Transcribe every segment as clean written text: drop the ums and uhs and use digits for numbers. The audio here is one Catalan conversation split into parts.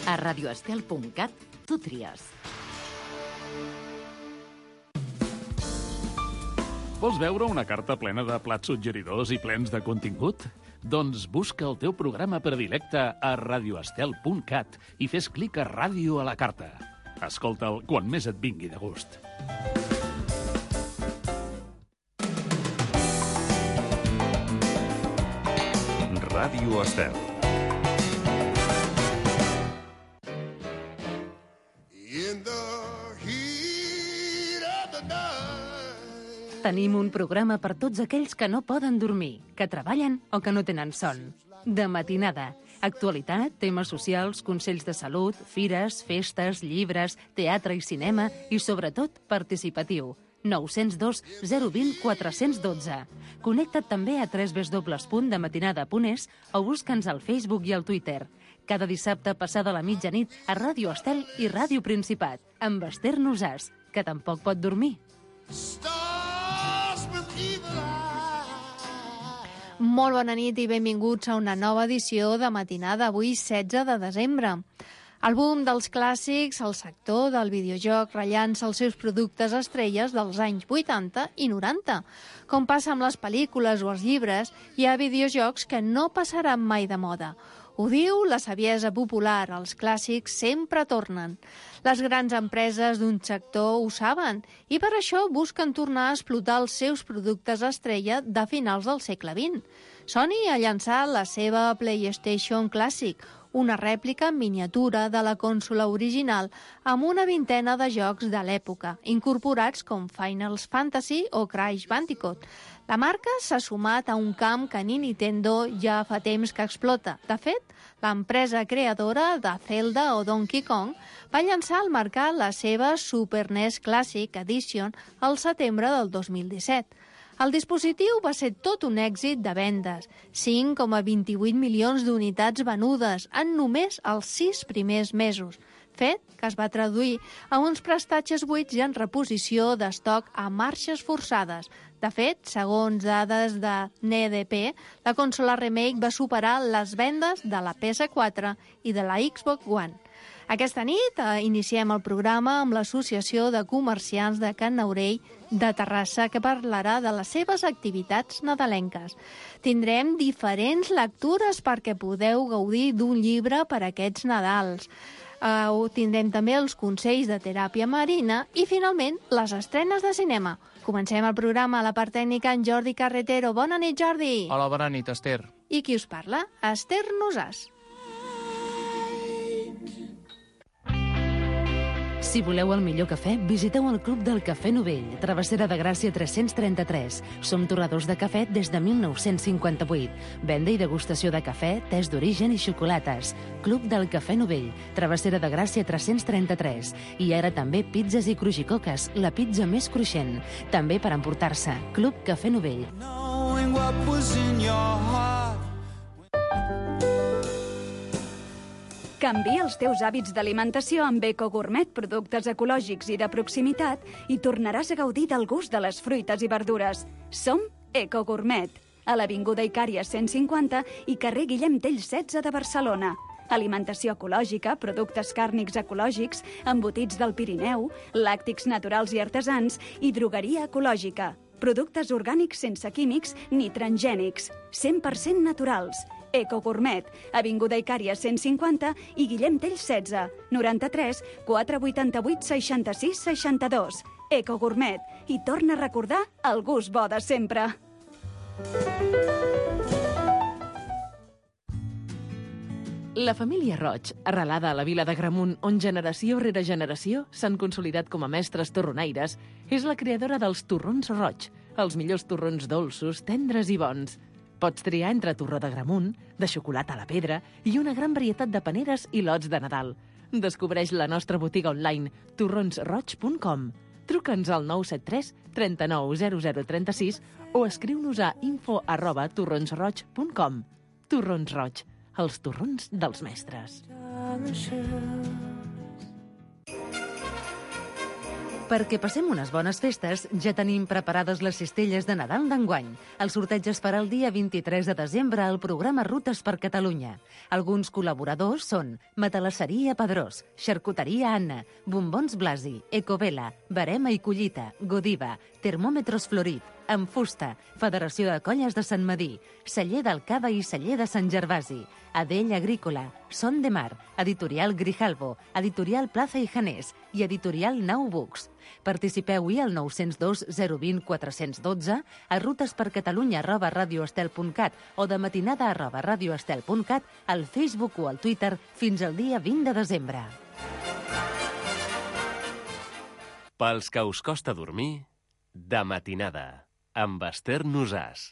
A radioestel.cat tu tries. Vols veure una carta plena de plats suggeridors i plens de contingut? Doncs busca el teu programa predilecte a radioestel.cat i fes clic a Ràdio a la carta. Escolta'l quan més et vingui de gust. Ràdio Estel. Tenim un programa per tots aquells que no poden dormir, que treballen o que no tenen son. De matinada. Actualitat, temes socials, consells de salut, fires, festes, llibres, teatre i cinema i, sobretot, participatiu. 902 020 412. Connecta't també a www.dematinada.es o busca'ns al Facebook i al Twitter. Cada dissabte passada la mitjanit a Ràdio Estel i Ràdio Principat, amb Esther Nosàs, que tampoc pot dormir. Molt bona nit i benvinguts a una nova edició de Matinada, avui 16 de desembre. El boom dels clàssics, el sector del videojoc rellança els seus productes estrelles dels anys 80 i 90. Com passa amb les pel·lícules o els llibres, hi ha videojocs que no passaran mai de moda. Ho diu la saviesa popular, els clàssics sempre tornen. Les grans empreses d'un sector ho saben i per això busquen tornar a explotar els seus productes estrella de finals del segle XX. Sony ha llançat la seva PlayStation Classic, una rèplica en miniatura de la consola original amb una vintena de jocs de l'època, incorporats com Final Fantasy o Crash Bandicoot. La marca s'ha sumat a un camp que ni Nintendo ja fa temps que explota. De fet, l'empresa creadora de Zelda o Donkey Kong va llançar al mercat la seva Super NES Classic Edition al setembre del 2017. El dispositiu va ser tot un èxit de vendes, 5,28 milions d'unitats venudes en només els 6 primers mesos, fet que es va traduir a uns prestatges buits i en reposició d'estoc a marxes forçades. De fet, segons dades de NEDP, la consola Remake va superar les vendes de la PS4 i de la Xbox One. Aquesta nit iniciem el programa amb l'Associació de Comerciants de Can Naurell de Terrassa, que parlarà de les seves activitats nadalenques. Tindrem diferents lectures perquè podeu gaudir d'un llibre per a aquests Nadals. Tindrem també els consells de teràpia marina i, finalment, les estrenes de cinema. Comencem el programa a la part tècnica en Jordi Carretero. Bona nit, Jordi. Hola, bona nit, Esther. I qui us parla? Esther Nosàs. Si voleu el millor cafè, visiteu el Club del Cafè Novell, Travessera de Gràcia 333. Som torradors de cafè des de 1958. Venda i degustació de cafè, tés d'origen i xocolates. Club del Cafè Novell, Travessera de Gràcia 333. I ara també pizzas i crujicoques, la pizza més cruixent. També per emportar-se. Club Cafè Novell. Canvia els teus hàbits d'alimentació amb EcoGourmet, productes ecològics i de proximitat, i tornaràs a gaudir del gust de les fruites i verdures. Som EcoGourmet, a l'Avinguda Icària 150 i carrer Guillem Tell 16 de Barcelona. Alimentació ecològica, productes càrnics ecològics, embotits del Pirineu, làctics naturals i artesans i drogueria ecològica. Productes orgànics sense químics ni transgènics, 100% naturals. EcoGourmet, Avinguda Icària 150 i Guillem Tell 16, 93 488 66 62. EcoGourmet, i torna a recordar el gust bo de sempre. La família Roig, arrelada a la vila d'Agramunt, on generació rere generació s'han consolidat com a mestres torronaires, és la creadora dels torrons Roig, els millors torrons dolços, tendres i bons. Pots triar entre torró d'Agramunt, de xocolata a la pedra i una gran varietat de paneres i lots de Nadal. Descobreix la nostra botiga online torronsroig.com. Truca'ns al 973 39 0036 o escriu-nos a info@torronsroig.com. Torrons Roig, els torrons dels mestres. Perquè passem unes bones festes, ja tenim preparades les cistelles de Nadal d'enguany. El sorteig es farà el dia 23 de desembre al programa Rutes per Catalunya. Alguns col·laboradors són Matalasseria Pedrós, Xarcuteria Anna, Bombons Blasi, Ecovela, Barema i Collita, Godiva, Termòmetres Florit, En Fusta, Federació de Colles de Sant Madí, Celler del Cava i Celler de Sant Gervasi, Adell Agrícola, Son de Mar, Editorial Grijalbo, Editorial Plaza i Janés i Editorial Nau Books. Participeu-hi al 902 020 412, a rutespercatalunya@radioestel.cat o de matinada@radioestel.cat, al Facebook o al Twitter fins al dia 20 de desembre. Pels que us costa dormir, de matinada, amb Esther Nosàs.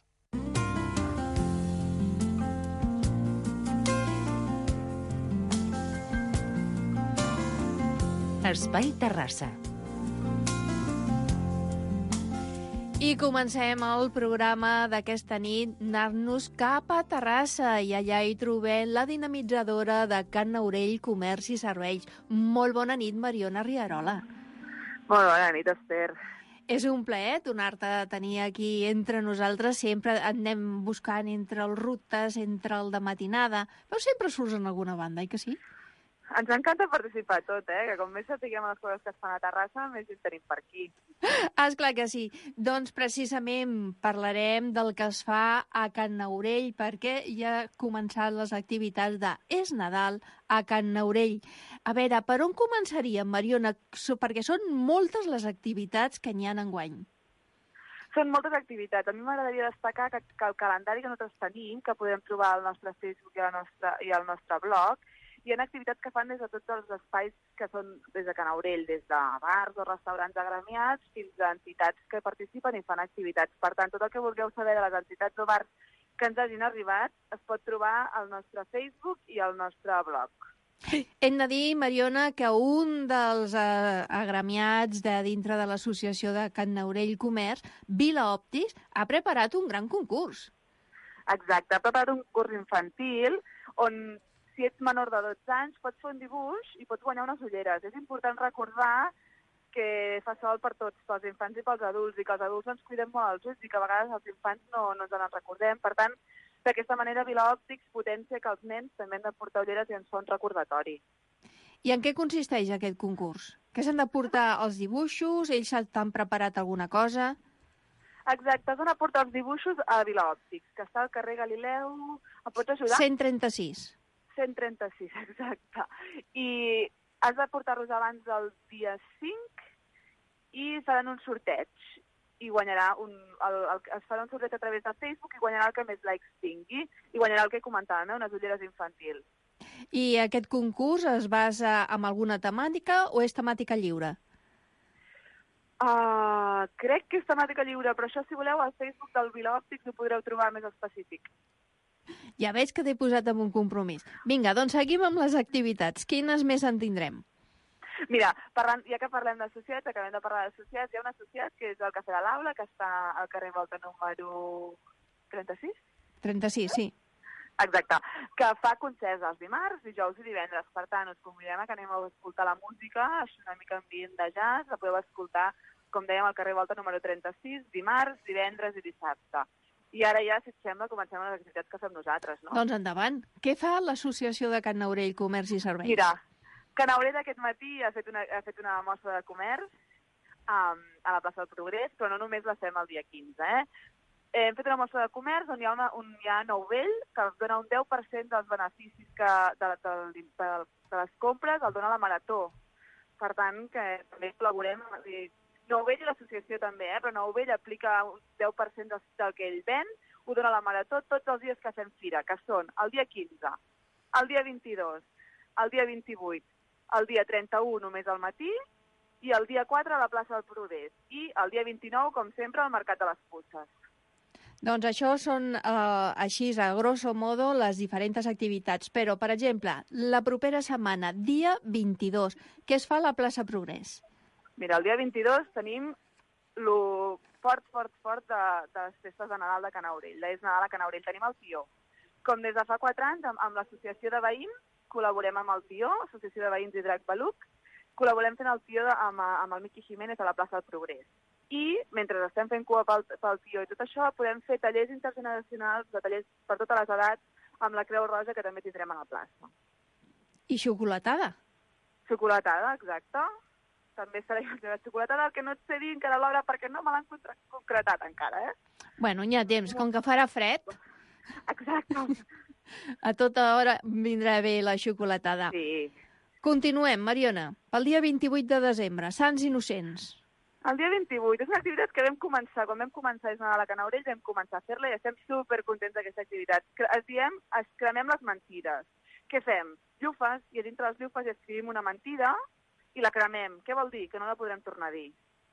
Espai Terrassa. I comencem el programa d'aquesta nit anar-nos cap a Terrassa i allà hi trobem la dinamitzadora de Can Aurell Comerç i Serveis. Molt bona nit, Mariona Rierola. Molt bona nit, Esther. És un plaer tornar-te a tenir aquí entre nosaltres. Sempre anem buscant entre els rutes, entre el de matinada, però sempre surts en alguna banda, oi que sí? Ens encanta participar tot, que com més sapiguem les coses que es fan a Terrassa, més hi tenim per aquí. Esclar que sí. Doncs precisament parlarem del que es fa a Can Aurell, perquè ja han començat les activitats de És Nadal a Can Aurell. A veure, per on començaríem, Mariona? Perquè són moltes les activitats que n'hi ha enguany. Són moltes activitats. A mi m'agradaria destacar que el calendari que nosaltres tenim, que podem trobar al nostre Facebook i al nostre blog, hi ha activitats que fan des de tots els espais que són des de Can Aurell, des de bars o restaurants agremiats fins a entitats que participen i fan activitats. Per tant, tot el que vulgueu saber de les entitats o bars que ens hagin arribat es pot trobar al nostre Facebook i al nostre blog. Hem de dir, Mariona, que un dels agremiats de dintre de l'associació de Can Aurell Comerç, Vila Òptics, ha preparat un gran concurs. Exacte, ha preparat un concurs infantil on, si ets menor de 12 anys, pots fer un dibuix i pots guanyar unes ulleres. És important recordar que fa sol per tots, pels infants i pels adults, i que els adults ens cuidem molt els ulls i que a vegades els infants no ens en recordem. Per tant, d'aquesta manera, Vila Òptics potencia que els nens també han de portar ulleres i ens fa un recordatori. I en què consisteix aquest concurs? Què s'han de portar els dibuixos? Ells t'han preparat alguna cosa? Exacte, has d'anar a portar els dibuixos a Vila Òptics, que està al carrer Galileu. Em pots ajudar? 136. 136, exacte. I has de portar-los abans del dia 5 i faran un sorteig. I guanyarà es farà un sorteig a través de Facebook i guanyarà el que més likes tingui i guanyarà el que comentàvem, unes ulleres infantils. I aquest concurs es basa en alguna temàtica o és temàtica lliure? Crec que és temàtica lliure, però això, si voleu, al Facebook del Vila Òptics ho podreu trobar més específic. Ja veig que t'he posat en un compromís. Vinga, doncs seguim amb les activitats. Quines més en tindrem? Mira, ja que parlem d'associats, acabem de parlar d'associats, hi ha un associat que és el Cafè de l'Aula, que està al carrer Volta número 36? 36, sí. Exacte, que fa concerts els dimarts, dijous i divendres. Per tant, us convidem a que anem a escoltar la música, així una mica ambient de jazz, la podeu escoltar, com dèiem, al carrer Volta número 36, dimarts, divendres i dissabte. I ara ja, si et sembla, comencem les activitats que fem nosaltres, no? Doncs endavant. Què fa l'Associació de Can Aurell Comerç i Serveis? Mira, Can Aurell aquest matí ha fet una mostra de comerç a la plaça del Progrés, però no només la fem el dia 15, Hem fet una mostra de comerç on hi ha Nouvell, que ens dona un 10% dels beneficis de les compres, el dona la Marató. Per tant, que també col·laborem. Nouvell i l'associació també, però Nouvell aplica un 10% del que ell ven, ho dona la Marató tots els dies que fem fira, que són el dia 15, el dia 22, el dia 28, el dia 31 només al matí i el dia 4 a la plaça del Progrés i el dia 29, com sempre, al Mercat de les Puces. Doncs això són, així, a grosso modo, les diferents activitats. Però, per exemple, la propera setmana, dia 22, què es fa a la plaça Progrés? Mira, el dia 22 tenim lo fort de les festes de Nadal de Can Aurell. És Nadal a Can Aurell. Tenim el Tió. Com des de fa 4 anys, amb l'associació de veïns, col·laborem amb el Tió, Associació de Veïns i Drac Beluc, col·laborem fent el tio amb el Miqui Jiménez a la plaça del Progrés. I, mentre estem fent cua pel tio i tot això, podem fer tallers intergeneracionals, de tallers per totes les edats, amb la Creu Roja, que també tindrem a la plaça. I xocolatada. Xocolatada, exacte. També serà la xocolatada, el que no et sé dir encara a l'hora, perquè no me l'han concretat encara, Bueno, hi ha temps, com que farà fred. Exacte. A tota hora vindrà bé la xocolatada. Sí. Continuem, Mariona. Pel dia 28 de desembre, Sants Innocents. El dia 28 és una activitat que vam començar, quan vam començar a Nadal a Canaurell, vam començar a fer-la i estem supercontents d'aquesta activitat. Cremem les mentides. Què fem? Llufes, i a dintre les llufes escrivim una mentida i la cremem. Què vol dir? Que no la podrem tornar a dir.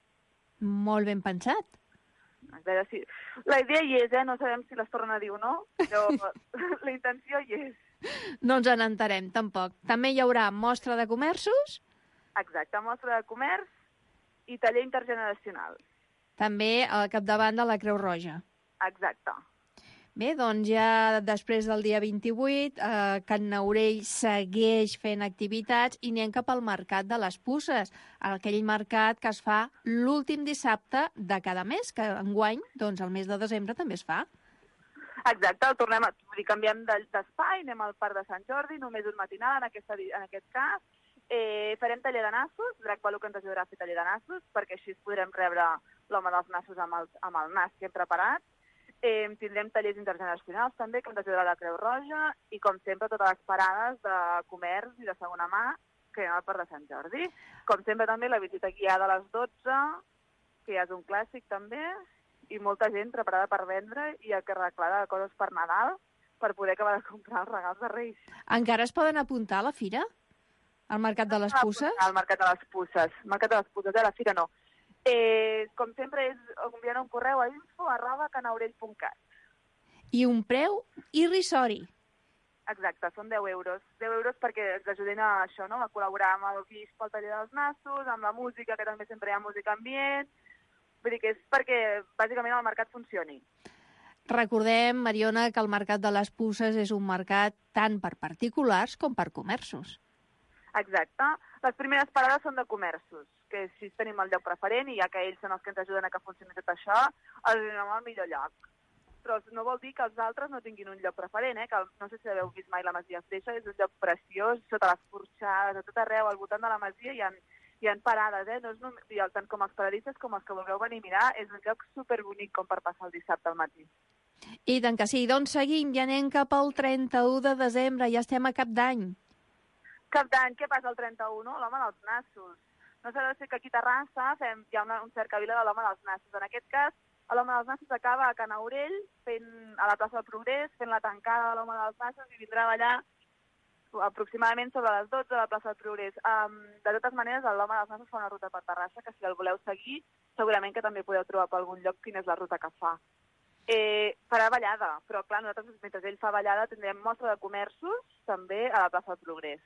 Molt ben pensat. A veure si... La idea hi és, no sabem si les tornen a dir o no, però la intenció hi és. No ens n'entarem, tampoc. També hi haurà mostra de comerços. Exacte, mostra de comerç i taller intergeneracional. També al capdavant de la Creu Roja. Exacte. Bé, doncs ja després del dia 28, Can Naurell segueix fent activitats i anem cap al Mercat de les Puces, aquell mercat que es fa l'últim dissabte de cada mes, que enguany, doncs el mes de desembre també es fa. Exacte, canviem d'espai, anem al Parc de Sant Jordi, només una matinada en aquest cas. Farem taller de nassos, Drac Balú que ens ajudarà a fer taller de nassos, perquè així podrem rebre l'home dels nassos amb el nas que hem preparat. Tindrem tallers intergeneracionals també, que ens ajudarà la Creu Roja, i com sempre totes les parades de comerç i de segona mà que hi ha al Parc de Sant Jordi. Com sempre també la visita guiada a les 12, que ja és un clàssic també, i molta gent preparada per vendre i arreglada de coses per Nadal per poder acabar de comprar els regals de Reis. Encara es poden apuntar a la fira? Al Mercat de les Puces? Al Mercat de les Puces. Mercat de les Puces, a la fira no. Com sempre és enviant un correu a info@canaurell.cat. I un preu irrisori. Exacte, són 10 euros. 10 euros perquè ens ajudin a això, no? A col·laborar amb el guix pel taller dels nassos, amb la música, que també sempre hi ha música ambient. Vull dir que és perquè, bàsicament, el mercat funcioni. Recordem, Mariona, que el Mercat de les Puces és un mercat tant per particulars com per comerços. Exacte. Les primeres parades són de comerços, que així tenim el lloc preferent i ja que ells són els que ens ajuden a que funcioni tot això, els donem el millor lloc. Però no vol dir que els altres no tinguin un lloc preferent, que no sé si l'heu vist mai la Masia Freixa, és un lloc preciós, sota les porxades, a tot arreu, al voltant de la Masia hi ha parades, no és només, tant com els paradistes com els que vulgueu venir a mirar, és un lloc superbonic com per passar el dissabte al matí. I tant que sí, doncs seguim, ja anem cap al 31 de desembre, ja estem a cap d'any. Cap d'any, què passa el 31? L'home dels nassos. No s'ha de ser que aquí a Terrassa hi ha un cercavila de l'home dels nassos. En aquest cas, l'home dels nassos acaba a Canaurell, a la plaça del Progrés, fent la tancada de l'home dels nassos i vindrà a ballar aproximadament sobre les 12 a la plaça del Progrés. De totes maneres, l'home dels nassos fa una ruta per Terrassa, que si el voleu seguir, segurament que també podeu trobar per algun lloc quina és la ruta que fa. Farà ballada, però clar, nosaltres mentre ell fa ballada tindrem mostra de comerços també a la plaça del Progrés.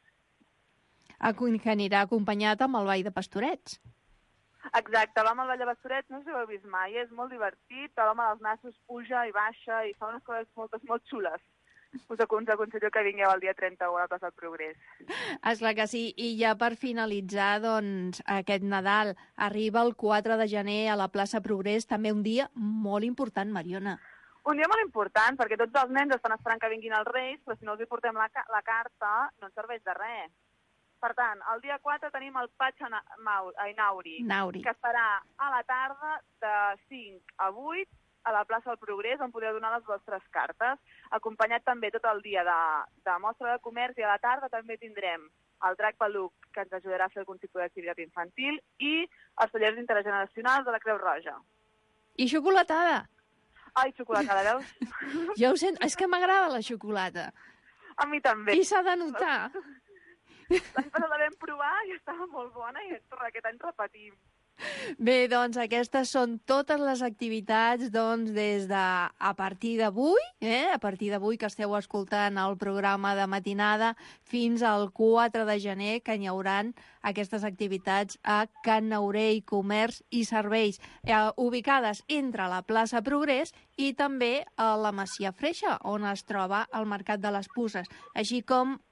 Que anirà acompanyat amb el ball de pastorets. Exacte, l'home al ball de pastorets, no sé si ho heu vist mai, és molt divertit, l'home dels nassos puja i baixa i fa unes coses molt xules. Us aconsello que vingueu el dia 31 a la plaça del Progrés. Esclar que sí, i ja per finalitzar, doncs, aquest Nadal arriba el 4 de gener a la plaça Progrés, també un dia molt important, Mariona. Un dia molt important, perquè tots els nens estan esperant que vinguin els Reis, però si no els hi portem la carta no ens serveix de res. Per tant, el dia 4 tenim el Patx Nauri, que estarà a la tarda de 5 a 8 a la plaça del Progrés, on podeu donar les vostres cartes, acompanyat també tot el dia de mostra de comerç, i a la tarda també tindrem el Drac Peluc, que ens ajudarà a fer algun tipus d'activitat infantil, i els tallers intergeneracionals de la Creu Roja. I xocolatada! Ai, xocolatada, veus? Jo ho sento, és que m'agrada la xocolata. A mi també. I s'ha de notar. L'any passat la vam provar i estava molt bona i aquest any repetim. Bé, doncs aquestes són totes les activitats des de a partir d'avui, a partir d'avui que esteu escoltant el programa de matinada, fins al 4 de gener, que hi hauran aquestes activitats a Can Naurell, Comerç i Serveis, ubicades entre la plaça Progrés i també a la Masia Freixa, on es troba el Mercat de les Puces, així com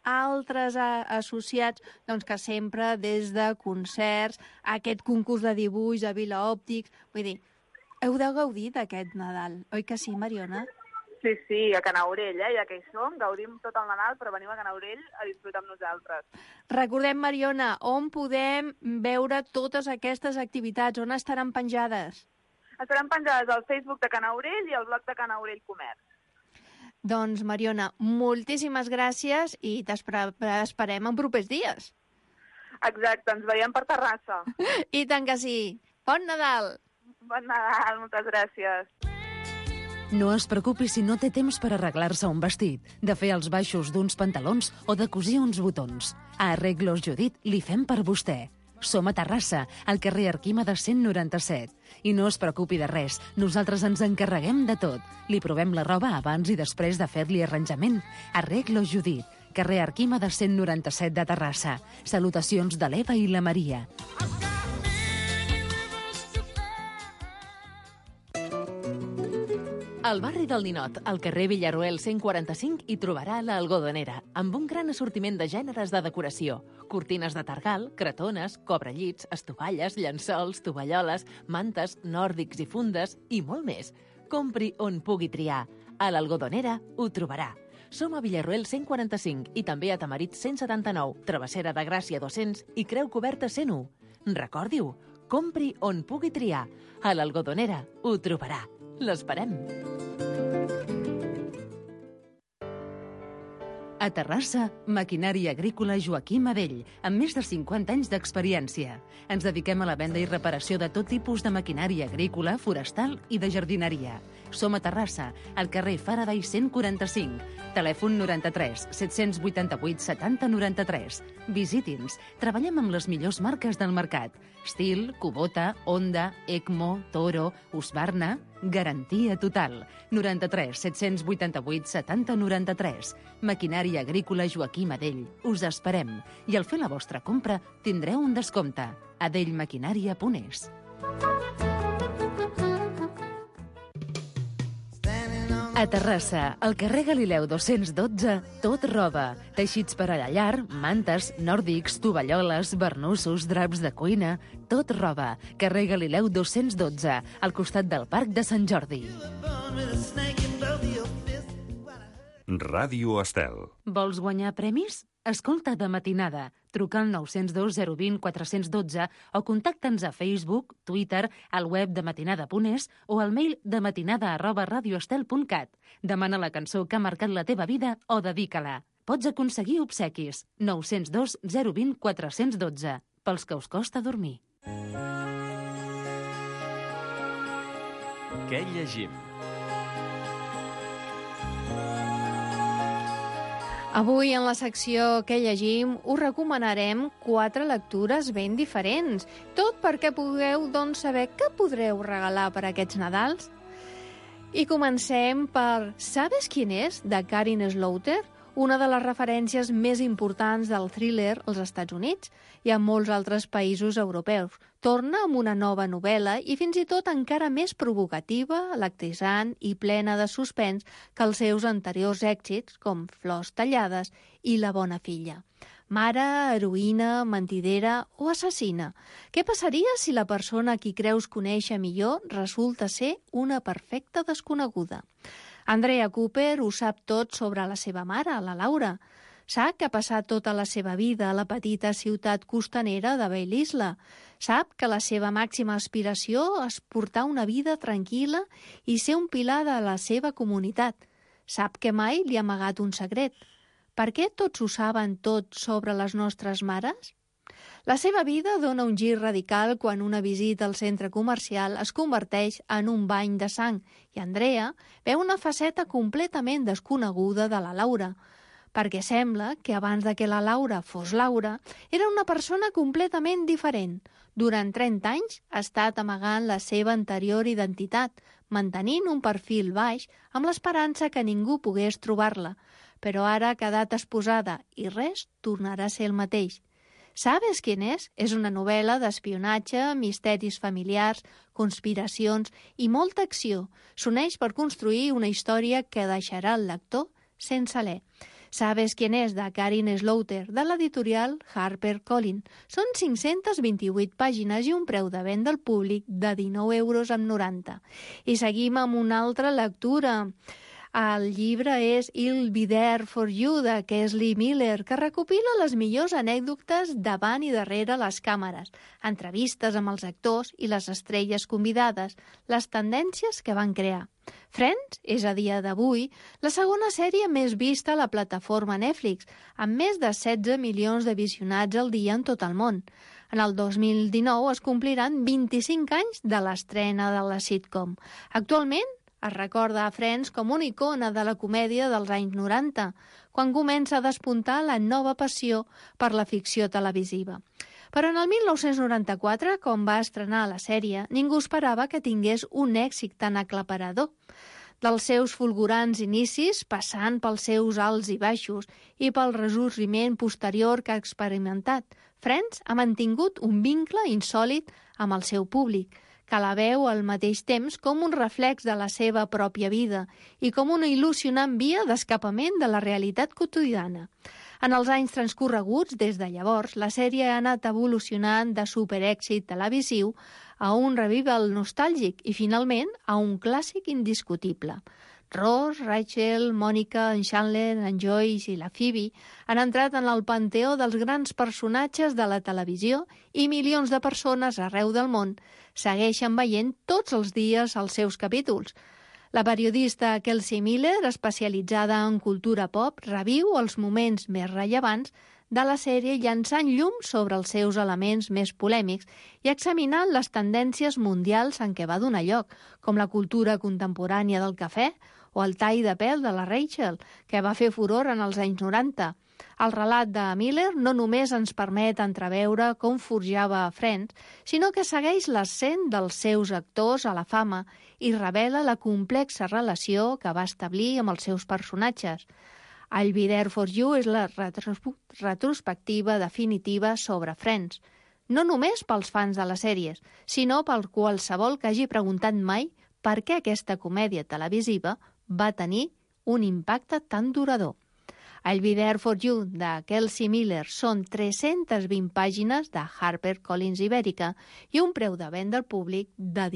altres associats que sempre des de concerts, aquest concurs de dibuix a Vila Òptics, vull dir, heu de gaudir d'aquest Nadal, oi que sí, Mariona? Sí, a Canaurell, ja que hi som, gaudim tot el Nadal, però veniu a Canaurell a disfrutar amb nosaltres. Recordem, Mariona, on podem veure totes aquestes activitats? On estaran penjades? Estaran penjades al Facebook de Canaurell i al blog de Canaurell Comerç. Doncs, Mariona, moltíssimes gràcies i t'esperem en propers dies. Exacte, ens veiem per Terrassa. I tant que sí. Bon Nadal! Bon Nadal, moltes gràcies. No es preocupi si no té temps per arreglar-se un vestit, de fer els baixos d'uns pantalons o de cosir uns botons. A Arreglos Judit li fem per vostè. Som a Terrassa, al carrer Arquímedes 197. I no es preocupi de res, nosaltres ens encarreguem de tot. Li provem la roba abans i després de fer-li arranjament. Arreglos Judit, carrer Arquímedes 197 de Terrassa. Salutacions de l'Eva i la Maria. Al barri del Ninot, al carrer Villaruel 145, hi trobarà l'Algodonera, amb un gran assortiment de gèneres de decoració. Cortines de targal, cretones, cobrellits, estovalles, llençols, tovalloles, mantes, nòrdics i fundes i molt més. Compri on pugui triar. A l'Algodonera ho trobarà. Som a Villaruel 145 i també a Tamarit 179, Travessera de Gràcia 200 i Creu Coberta 101. Recordi-ho, compri on pugui triar. A l'Algodonera ho trobarà. L'esperem. A Terrassa, Maquinària Agrícola Joaquim Adell, amb més de 50 anys d'experiència. Ens dediquem a la venda i reparació de tot tipus de maquinària agrícola, forestal i de jardineria. Som a Terrassa, al carrer Faraday 145, telèfon 93 788 70 93. Visiti'ns. Treballem amb les millors marques del mercat. Stihl, Kubota, Honda, Ecmo, Toro, Husqvarna. Garantia total. 93 788 70 93. Maquinària Agrícola Joaquim Adell. Us esperem. I al fer la vostra compra tindreu un descompte. adellmaquinària.es. A Terrassa, al carrer Galileu 212, tot roba. Teixits per a la llar, mantes, nòrdics, tovalloles, barnussos, draps de cuina... Tot roba. Carrer Galileu 212, al costat del Parc de Sant Jordi. Ràdio Estel. Vols guanyar premis? Escolta de matinada. Truca al 902 020 412 o contacta'ns a Facebook, Twitter, al web de matinada.es o al mail dematinada@radioestel.cat. Demana la cançó que ha marcat la teva vida o dedica-la. Pots aconseguir obsequis. 902 020 412. Pels que us costa dormir. Què llegim? Avui, en la secció Què llegim, us recomanarem 4 lectures ben diferents. Tot perquè pugueu, saber què podreu regalar per aquests Nadals. I comencem per ¿Sabes quién es?, de Karin Slaughter, una de les referències més importants del thriller als Estats Units i a molts altres països europeus. Torna amb una nova novel·la i fins i tot encara més provocativa, electritzant i plena de suspens que els seus anteriors èxits, com Flors tallades i La bona filla. Mare, heroïna, mentidera o assassina. Què passaria si la persona a qui creus conèixer millor resulta ser una perfecta desconeguda? Andrea Cooper ho sap tot sobre la seva mare, la Laura. Sap que ha passat tota la seva vida a la petita ciutat costanera de Belle Isle. Sap que la seva màxima aspiració és portar una vida tranquil·la i ser un pilar de la seva comunitat. Sap que mai li ha amagat un secret. Per què tots ho saben tot sobre les nostres mares? La seva vida dona un gir radical quan una visita al centre comercial es converteix en un bany de sang i Andrea veu una faceta completament desconeguda de la Laura, perquè sembla que abans de que la Laura fos Laura era una persona completament diferent. Durant 30 anys ha estat amagant la seva anterior identitat, mantenint un perfil baix amb l'esperança que ningú pogués trobar-la, però ara ha quedat exposada i res tornarà a ser el mateix. ¿Sabes quién es? És una novel·la d'espionatge, misteris familiars, conspiracions i molta acció. S'uneix per construir una història que deixarà el lector sense alè. Sabes quién és, de Karin Slaughter, de l'editorial HarperCollins. Són 528 pàgines i un preu de venda al públic de 19,90 €. I seguim amb una altra lectura. El llibre és I'll Be There For You, de Kesley Miller, que recopila les millors anècdotes davant i darrere les càmeres, entrevistes amb els actors i les estrelles convidades, les tendències que van crear. Friends és a dia d'avui la segona sèrie més vista a la plataforma Netflix, amb més de 16 milions de visionats al dia en tot el món. En el 2019 es compliran 25 anys de l'estrena de la sitcom. Actualment es recorda a Friends com una icona de la comèdia dels anys 90, quan comença a despuntar la nova passió per la ficció televisiva. Però en el 1994, quan va estrenar la sèrie, ningú esperava que tingués un èxit tan aclaparador. Dels seus fulgurants inicis, passant pels seus alts i baixos i pel ressorgiment posterior que ha experimentat, Friends ha mantingut un vincle insòlit amb el seu públic, que la veu al mateix temps com un reflex de la seva pròpia vida i com una il·lusionant via d'escapament de la realitat quotidiana. En els anys transcorreguts, des de llavors, la sèrie ha anat evolucionant de superèxit televisiu a un revival nostàlgic i, finalment, a un clàssic indiscutible. Ross, Rachel, Monica, en Chandler, en Joyce i la Phoebe han entrat en el panteó dels grans personatges de la televisió i milions de persones arreu del món segueixen veient tots els dies els seus capítols. La periodista Kelsey Miller, especialitzada en cultura pop, reviu els moments més rellevants de la sèrie llançant llum sobre els seus elements més polèmics i examinant les tendències mundials en què va donar lloc, com la cultura contemporània del cafè o el tall de pèl de la Rachel, que va fer furor en els anys 90. El relat de Miller no només ens permet entreveure com forjava Friends, sinó que segueix l'ascent dels seus actors a la fama i revela la complexa relació que va establir amb els seus personatges. I'll Be There For You és la retrospectiva definitiva sobre Friends, no només pels fans de les sèries, sinó per qualsevol que hagi preguntat mai per què aquesta comèdia televisiva va tenir un impacte tan durador. I'll Be There For You, de Kelsey Miller, són 320 pàgines de HarperCollins Ibèrica i un preu de venda al públic de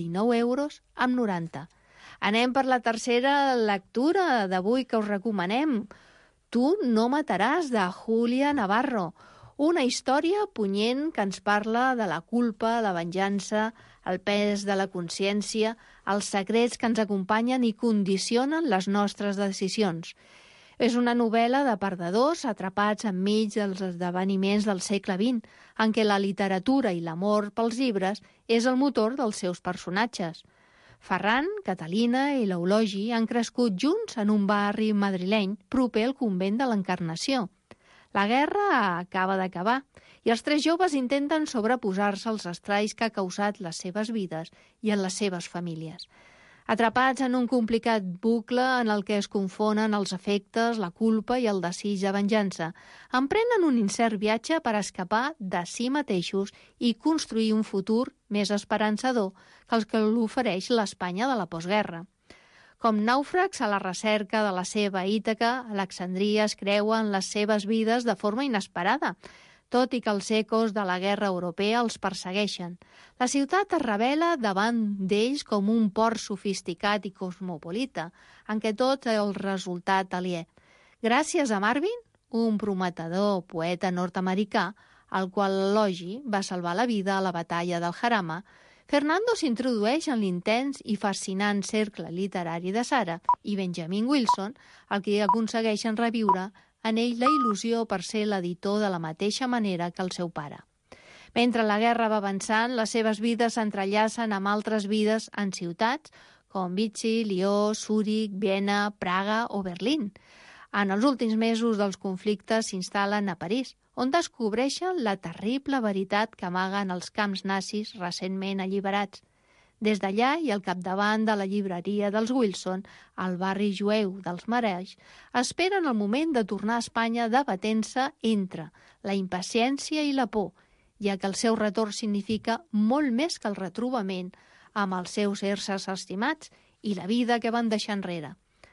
19,90 €. Anem per la tercera lectura d'avui que us recomanem. Tu no mataràs, de Julia Navarro, una història punyent que ens parla de la culpa, la venjança, el pes de la consciència, els secrets que ens acompanyen i condicionen les nostres decisions. És una novel·la de perdedors atrapats enmig dels esdeveniments del segle XX, en què la literatura i l'amor pels llibres és el motor dels seus personatges. Ferran, Catalina i l'Eulogi han crescut junts en un barri madrileny proper al convent de l'Encarnació. La guerra acaba d'acabar i els tres joves intenten sobreposar-se als estralls que ha causat les seves vides i en les seves famílies. Atrapats en un complicat bucle en el que es confonen els afectes, la culpa i el desig de venjança, emprenen un incert viatge per escapar de si mateixos i construir un futur més esperançador que el que l'ofereix l'Espanya de la postguerra. Com nàufrags a la recerca de la seva Ítaca, Alexandria es creua en les seves vides de forma inesperada, tot i que els ecos de la guerra europea els persegueixen. La ciutat es revela davant d'ells com un port sofisticat i cosmopolita, en què tot és el resultat aliè. Gràcies a Marvin, un prometedor poeta nord-americà, al qual l'Elogi va salvar la vida a la batalla del Jarama, Fernando s'introdueix en l'intens i fascinant cercle literari de Sara i Benjamin Wilson, el que aconsegueixen reviure en ell la il·lusió per ser l'editor de la mateixa manera que el seu pare. Mentre la guerra va avançant, les seves vides s'entrellacen amb altres vides en ciutats com Vichy, Lió, Zúrich, Viena, Praga o Berlín. En els últims mesos dels conflictes s'instal·len a París, on descobreixen la terrible veritat que amaguen els camps nazis recentment alliberats. Des d'allà i al capdavant de la llibreria dels Wilson, al barri jueu dels Marais, esperen el moment de tornar a Espanya debatent-se entre la impaciència i la por, ja que el seu retorn significa molt més que el retrobament amb els seus éssers estimats i la vida que van deixar enrere.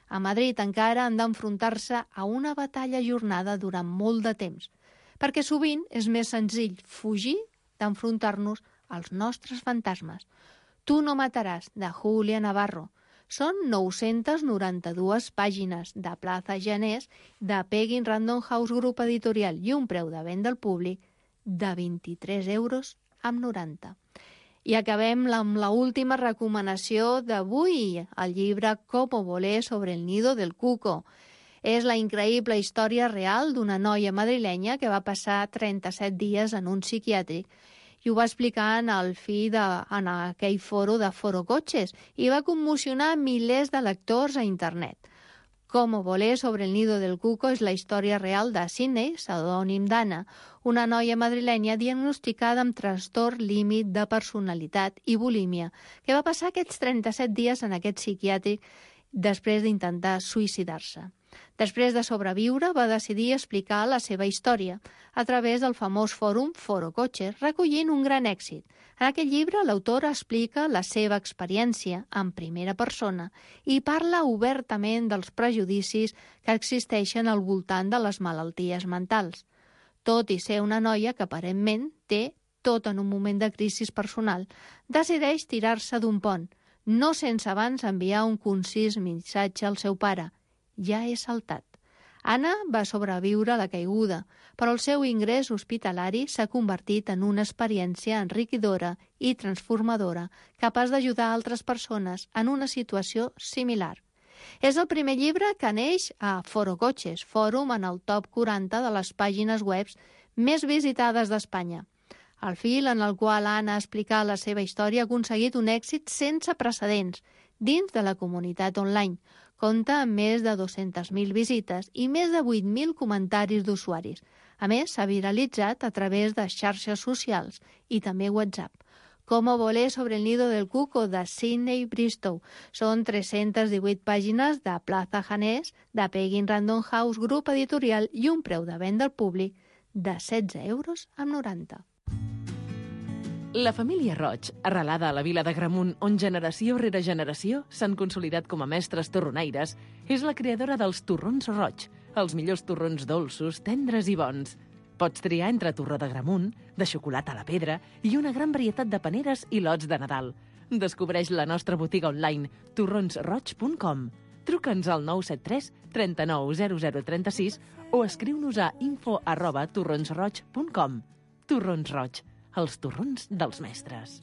A Madrid encara han d'enfrontar-se a una batalla ajornada durant molt de temps, perquè sovint és més senzill fugir d'enfrontar-nos als nostres fantasmes. Tu no mataràs, de Julia Navarro. Són 992 pàgines de Plaza Janés de Penguin Random House Grup Editorial i un preu de venda al públic de 23,90 euros. I acabem amb l'última recomanació d'avui, el llibre Cómo volé sobre el nido del cuco. És la increïble història real d'una noia madrilenya que va passar 37 dies en un psiquiàtric i ho va explicar en aquell foro de Forocoches i va commocionar milers de lectors a internet. Cómo volé sobre el nido del cuco és la història real de Sydney, pseudònim d'Anna, una noia madrilenya diagnosticada amb trastorn límit de personalitat i bulímia, que va passar aquests 37 dies en aquest psiquiàtric després d'intentar suïcidar-se. Després de sobreviure, va decidir explicar la seva història a través del famós fòrum Forocoches, recollint un gran èxit. En aquest llibre, l'autora explica la seva experiència en primera persona i parla obertament dels prejudicis que existeixen al voltant de les malalties mentals. Tot i ser una noia que aparentment té tot en un moment de crisi personal, decideix tirar-se d'un pont, no sense abans enviar un concís missatge al seu pare: ja he saltat. Anna va sobreviure a la caiguda, però el seu ingrés hospitalari s'ha convertit en una experiència enriquidora i transformadora, capaç d'ajudar altres persones en una situació similar. És el primer llibre que neix a Forocoches, fòrum en el top 40 de les pàgines web més visitades d'Espanya. El fil en el qual Anna ha explicat la seva història ha aconseguit un èxit sense precedents dins de la comunitat online. Compta amb més de 200.000 visites i més de 8.000 comentaris d'usuaris. A més, s'ha viralitzat a través de xarxes socials i també WhatsApp. Cómo volé sobre el nido del cuco, de Sydney Bristow. Són 318 pàgines de Plaza Janés, de Penguin Random House Grup Editorial i un preu de venda al públic de 16,90 euros. La família Roig, arrelada a la vila de Gramunt, on generació rere generació s'han consolidat com a mestres torronaires, és la creadora dels torrons Roig, els millors torrons dolços, tendres i bons. Pots triar entre torró de Gramunt, de xocolata a la pedra i una gran varietat de paneres i lots de Nadal. Descobreix la nostra botiga online, torronsroig.com. Truca'ns al 973 39 0036 o escriu-nos a info@torronsroig.com. Torrons Roig, els torrons dels mestres.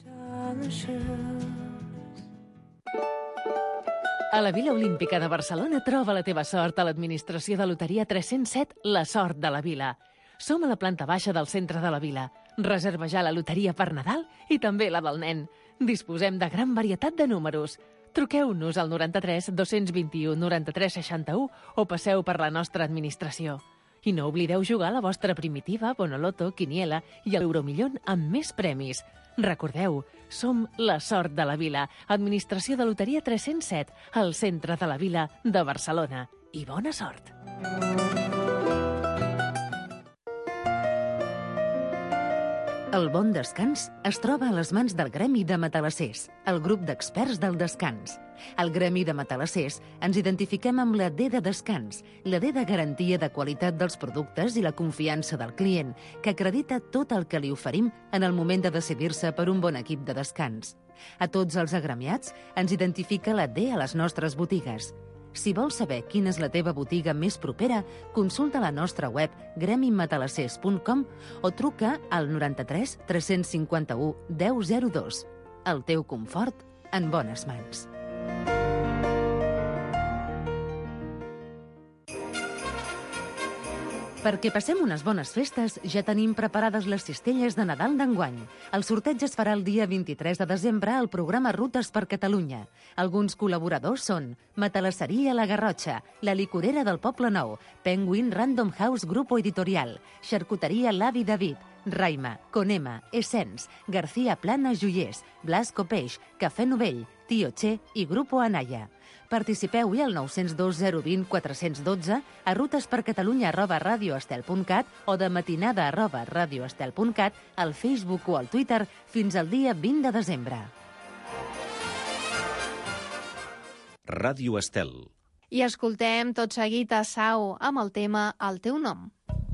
A la Vila Olímpica de Barcelona troba la teva sort a l'administració de Loteria 307, la sort de la Vila. Som a la planta baixa del centre de la vila. Reserva ja la loteria per Nadal i també la del nen. Disposem de gran varietat de números. Truqueu-nos al 93 221 93 61 o passeu per la nostra administració. I no oblideu jugar a la vostra primitiva, Bonoloto, Quiniela i l'Euromillón amb més premis. Recordeu, som la sort de la vila. Administració de Loteria 307, al centre de la vila de Barcelona. I bona sort! El bon descans es troba a les mans del Gremi de Matalassers, el grup d'experts del descans. Al Gremi de Matalassers ens identifiquem amb la D de descans, la D de garantia de qualitat dels productes i la confiança del client, que acredita tot el que li oferim en el moment de decidir-se per un bon equip de descans. A tots els agremiats ens identifica la D a les nostres botigues. Si vols saber quina és la teva botiga més propera, consulta la nostra web gremimatalassers.com o truca al 93 351 1002. El teu confort en bones mans. Perquè passem unes bones festes, ja tenim preparades les cistelles de Nadal d'enguany. El sorteig es farà el dia 23 de desembre al programa Rutes per Catalunya. Alguns col·laboradors són Matalasseria La Garrotxa, La Licorera del Poble Nou, Penguin Random House Grupo Editorial, Xarcuteria l'Avi David, Raima, Conema, Essence, García Plana Joiers, Blasco Peix, Cafè Novell, Tio Che i Grupo Anaya. Participeu-hi al 902 020 412, a rutespercatalunya@radioestel.cat o de matinada@radioestel.cat, al Facebook o al Twitter fins al dia 20 de desembre. Ràdio Estel. I escoltem tot seguit a Sau amb el tema El teu nom.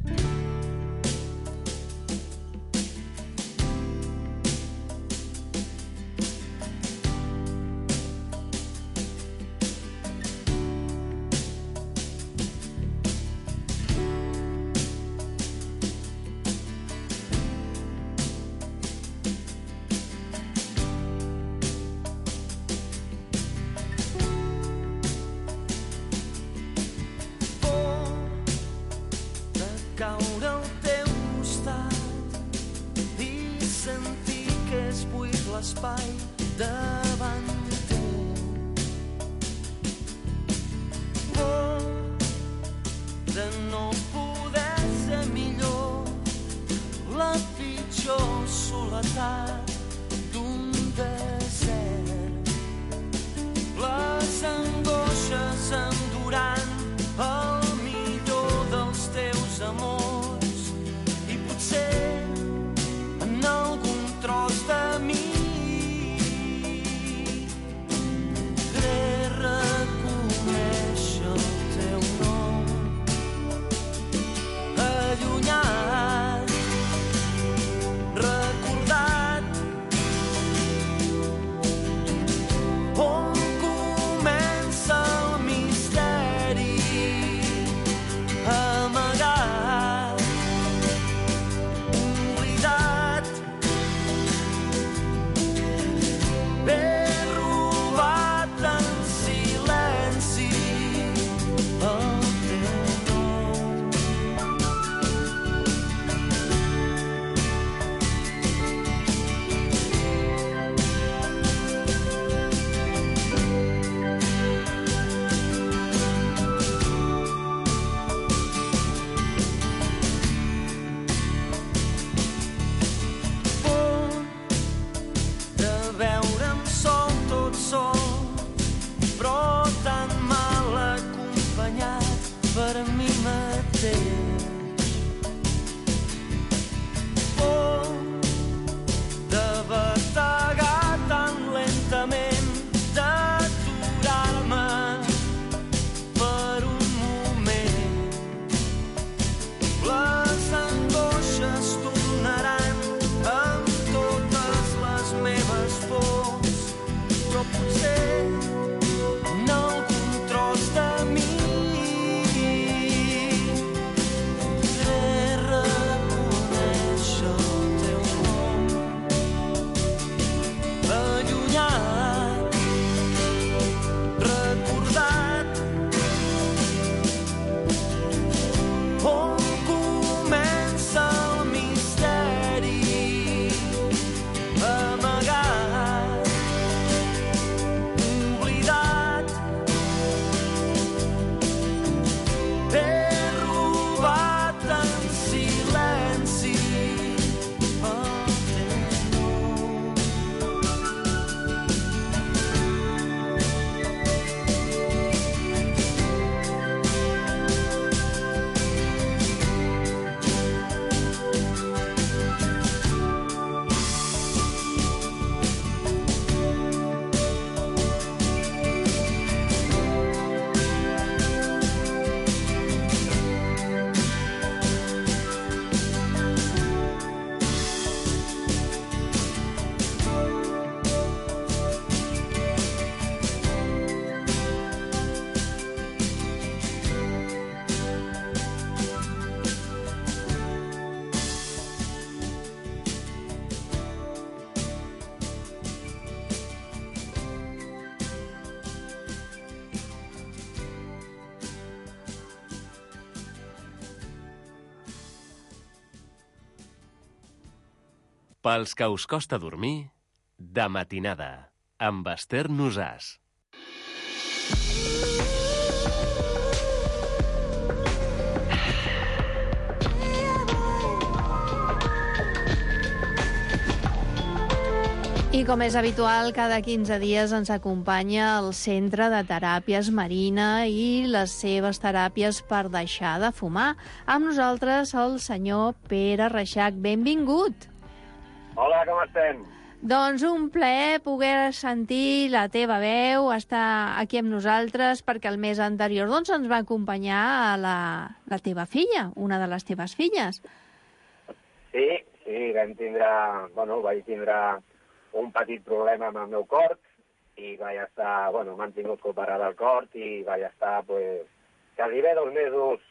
Caure al teu costat i sentir que és buit l'espai davant teu. Por de no poder ser millor, la pitjor soledat d'un desert. Les angoixes endurant el millor dels teus amors i potser en algun tros de mi podré reconèixer el teu nom allunyat, recordat, on comença el misteri amagat, oblidat. He robat en silenci el teu nom. Por de veure'm sol, tot sol, però tan mal acompanyat per mi mateix. Por de bategar tan lentament, d'aturar-me per un moment. Les angoixes tornaran amb totes les meves pors, però potser en algun tros de mi podré reconèixer el teu nom allunyat, recordat, on comença el misteri amagat, oblidat. He robat en silenci el teu nom. Pels que us costa dormir, de matinada, amb Esther Nosàs. I com és habitual, cada 15 dies ens acompanya el Centre de Teràpies Marina i les seves teràpies per deixar de fumar. Amb nosaltres el senyor Pere Reixac. Benvingut. Hola, com estem? Doncs un plaer poder sentir la teva veu, estar aquí amb nosaltres, perquè el mes anterior doncs, ens va acompanyar la teva filla, una de les teves filles. Sí, vaig tindre un petit problema amb el meu cor i vaig estar, m'han tingut que operar del cor i vaig estar, quasi bé 2 mesos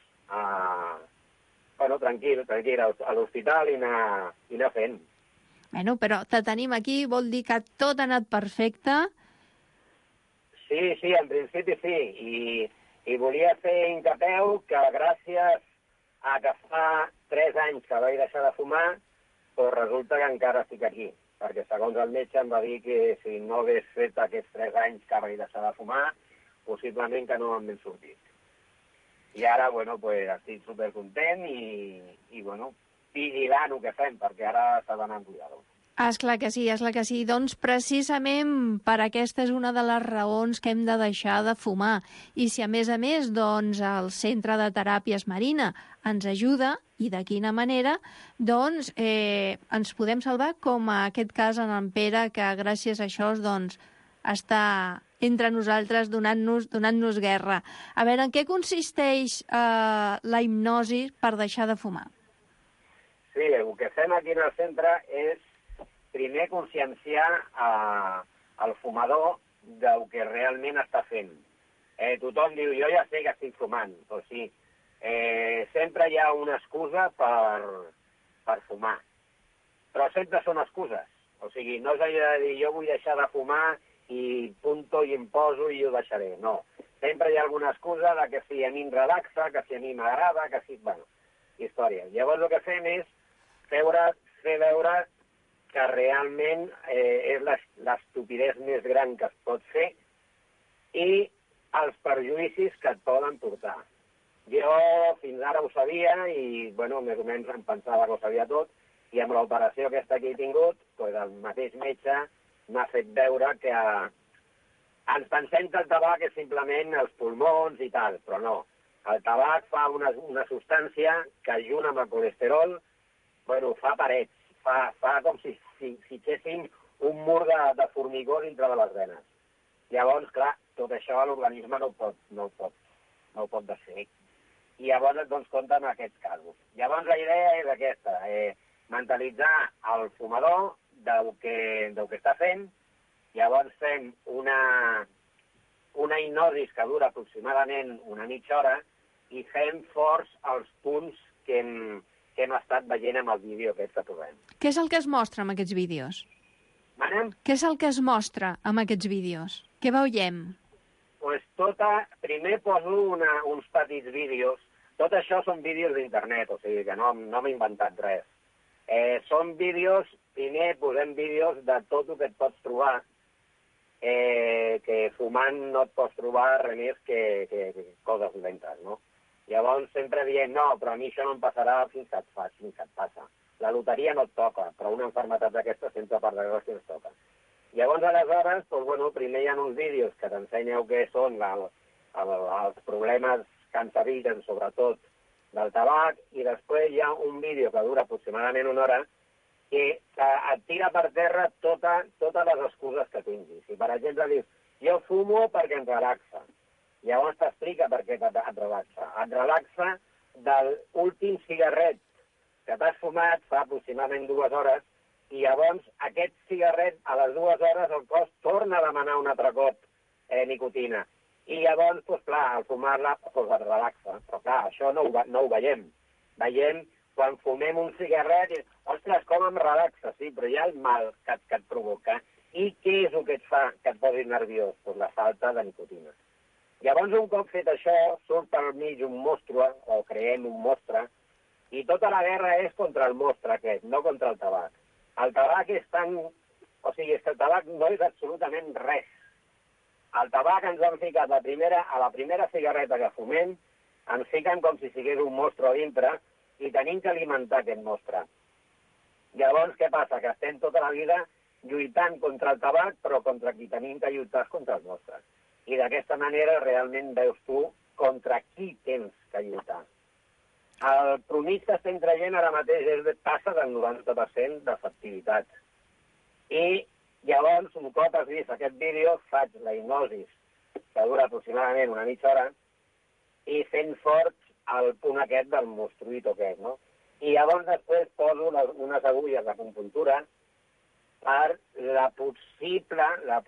tranquil a l'hospital i anar fent. Bueno, però te tenim aquí, vol dir que tot ha anat perfecte? Sí, en principi sí, i volia fer hincapeu que gràcies a que fa 3 anys que vaig deixar de fumar, doncs resulta que encara estic aquí, perquè segons el metge em va dir que si no hagués fet aquests 3 anys que vaig deixar de fumar, possiblement que no me'n ben sortit. I ara, estic supercontent i vigilant el que fem, perquè ara s'ha d'anar amb cuidado. Esclar que sí. Doncs precisament per aquesta és una de les raons que hem de deixar de fumar. I si a més, doncs, el Centre de Teràpies Marina ens ajuda, i de quina manera, doncs ens podem salvar, com en aquest cas en Pere, que gràcies a això doncs, està entre nosaltres donant-nos guerra. A veure, en què consisteix la hipnosi per deixar de fumar? Sí, el que fem aquí en el centre és primer conscienciar el fumador del que realment està fent. Tothom diu, jo ja sé que estic fumant, però sí, sempre hi ha una excusa per fumar. Però sempre són excuses. O sigui, no és allò de dir, jo vull deixar de fumar i punto i em poso i ho deixaré. No. Sempre hi ha alguna excusa de que si a mi em relaxa, que si a mi m'agrada, que si... història. Llavors el que fem és fer veure que realment és l'estupidesa més gran que es pot fer i els perjuïcis que et poden portar. Jo fins ara ho sabia i, més o menys em pensava que ho sabia tot, i amb l'operació aquesta que he tingut, el mateix metge m'ha fet veure que ens pensem que el tabac és simplement els pulmons i tal, però no. El tabac fa una substància que, junt amb el colesterol, fa parets, fa com si fitxéssim un mur de formigó dintre de les venes. Llavors, clar, tot això l'organisme no ho pot desfer. I llavors doncs compta en aquests casos. Llavors la idea és aquesta, mentalitzar el fumador del que està fent. Llavors fem una hipnosi que dura aproximadament una mitja hora i fem forts els punts que hem estat veient amb el vídeo aquest que trobem. Què és el que es mostra amb aquests vídeos? Manem? Què és el que es mostra amb aquests vídeos? Què veiem? Primer poso uns petits vídeos. Tot això són vídeos d'internet, o sigui que no m'he inventat res. Són vídeos, primer posem vídeos de tot el que et pots trobar, que fumant no et pots trobar res més que coses dolentes, no? Llavors sempre diem, no, però a mi això no em passarà fins que et passa. La loteria no et toca, però una malaltia d'aquesta sempre per desgràcia ens toca. Llavors, aleshores, primer hi ha uns vídeos que t'ensenyen què són els problemes cancerígens, sobretot, del tabac, i després hi ha un vídeo que dura aproximadament una hora que et tira per terra totes les excuses que tinguis. Si, per exemple, dius, jo fumo perquè em relaxa. Llavors t'explica per què et relaxa. Et relaxa de l'últim cigarret que t'has fumat fa aproximadament 2 hores i llavors aquest cigarret a les 2 hores el cos torna a demanar un altre cop nicotina. I llavors, al fumar-la et relaxa. Però clar, això no ho veiem. Veiem quan fumem un cigarret i, ostres, com em relaxa, sí, però hi ha el mal que et provoca. I què és el que et fa que et posis nerviós? Doncs la falta de nicotina. Llavors, un cop fet això, surt per mig un monstre, o creem un monstre, i tota la guerra és contra el monstre aquest, no contra el tabac. El tabac és tan... O sigui, és que el tabac no és absolutament res. El tabac ens han ficat a la primera cigarreta que fumem, ens fiquen com si sigués un monstre a dintre i tenim que alimentar aquest monstre. Llavors, què passa? Que estem tota la vida lluitant contra el tabac, però contra qui tenim que lluitar és contra els monstres. I d'aquesta manera realment veus tu contra qui tens que lluitar. El promís que estem traient ara mateix passa del 90% d'efectivitat. I llavors, un cop has vist aquest vídeo, faig la hipnosi, que dura aproximadament una mitja hora, i fent fort el punt aquest del monstruito que és, no? I llavors després poso unes agulles d'acupuntura per la possible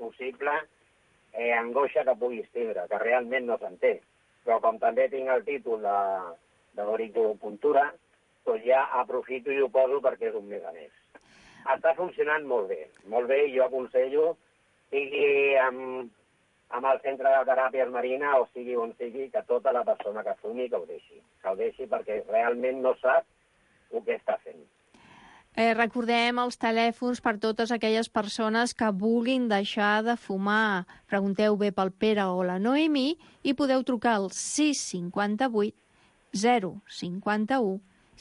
angoixa que puguis tindre, que realment no se'n té. Però com també tinc el títol d'auriculopuntura, doncs ja aprofito i ho poso perquè és un més a més. Està funcionant molt bé, i jo aconsello, sigui amb el centre de teràpies marina o sigui on sigui, que tota la persona que fumi que ho deixi perquè realment no sap el que està fent. Recordem els telèfons per totes aquelles persones que vulguin deixar de fumar. Pregunteu bé pel Pere o la Noemí i podeu trucar al 658 051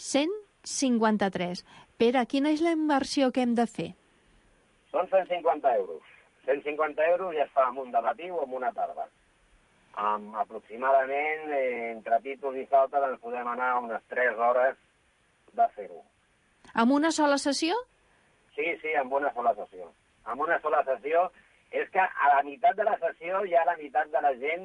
153. Pere, quina és la inversió que hem de fer? Són 150 euros. 150 euros ja es fa amb un dematí o amb una tarda. Aproximadament, entre títol i falta, ens podem anar unes 3 hores de fer-ho. Amb una sola sessió? Sí, amb una sola sessió. Amb una sola sessió és que a la meitat de la sessió ja la meitat de la gent,